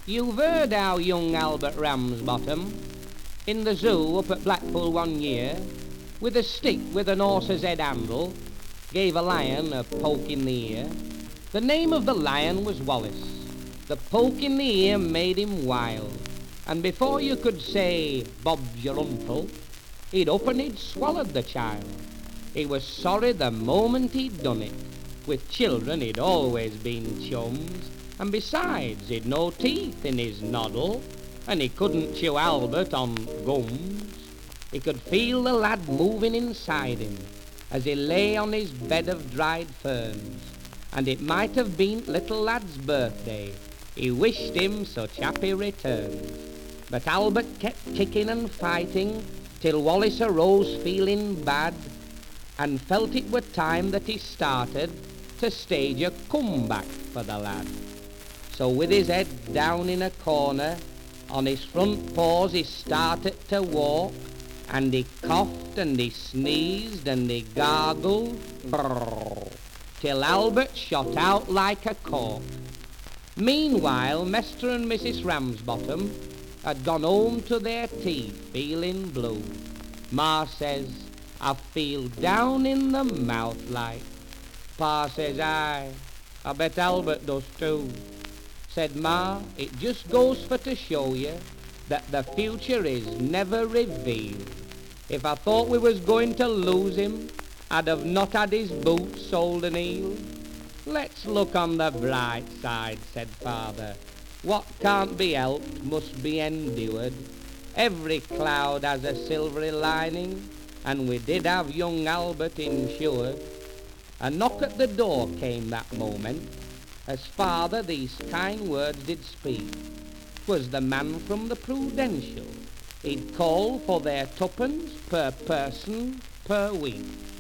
You've heard how young Albert Ramsbottom, in the zoo up at Blackpool one year, with a stick with an horse's head handle, gave a lion a poke in the ear. The name of the lion was Wallace. The poke in the ear made him wild, and before you could say, Bob's your uncle, he'd up and he'd swallowed the child. He was sorry the moment he'd done it. With children he'd always been chums, and besides he'd no teeth in his noddle, and he couldn't chew Albert on gums. He could feel the lad moving inside him as he lay on his bed of dried ferns, and it might have been little lad's birthday. He wished him such happy returns. But Albert kept kicking and fighting till Wallace arose feeling bad, and felt it were time that he started to stage a comeback for the lad. So with his head down in a corner, on his front paws he started to walk, and he coughed and he sneezed and he gargled, brrr, till Albert shot out like a cork. Meanwhile, Mr. and Mrs. Ramsbottom had gone home to their tea feeling blue. Ma says, I feel down in the mouth like. Pa says, I bet Albert does too. Said Ma, it just goes for to show you that the future is never revealed. If I thought we was going to lose him, I'd have not had his boots soled and heeled. Let's look on the bright side, said Father. What can't be helped must be endured. Every cloud has a silvery lining, and we did have young Albert insured. A knock at the door came that moment, as Father these kind words did speak. 'Twas the man from the Prudential. He'd call for their tuppence per person per week.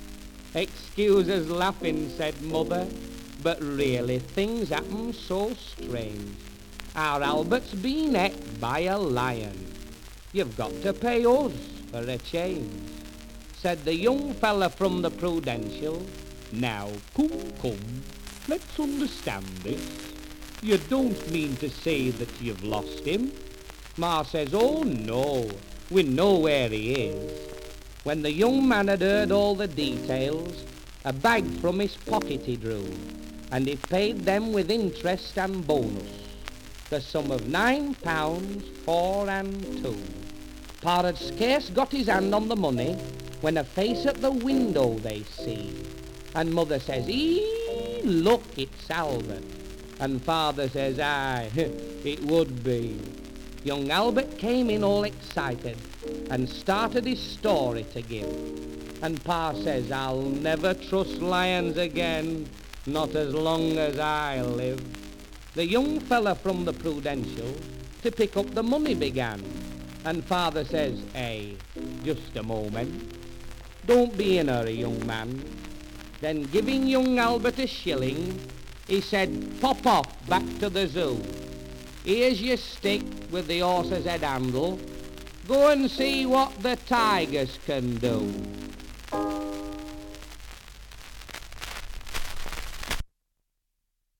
Excuse us laughing, said Mother, but really things happen so strange. Our Albert's been ate by a lion. You've got to pay us for a change. Said the young fella from the Prudential, now come, let's understand this. You don't mean to say that you've lost him? Ma says, oh no, we know where he is. When the young man had heard all the details, a bag from his pocket he drew, and he paid them with interest and bonus, the sum of £9, 4 and 2. Pa had scarce got his hand on the money when a face at the window they see, and Mother says, look, it's Albert, and Father says, aye, it would be. Young Albert came in all excited and started his story to give, and Pa says, I'll never trust lions again, not as long as I live. The young fella from the Prudential to pick up the money began, and Father says, hey, just a moment, don't be in a hurry, young man. Then giving young Albert a shilling, he said, pop off back to the zoo. Here's your stick with the horse's head handle. Go and see what the tigers can do.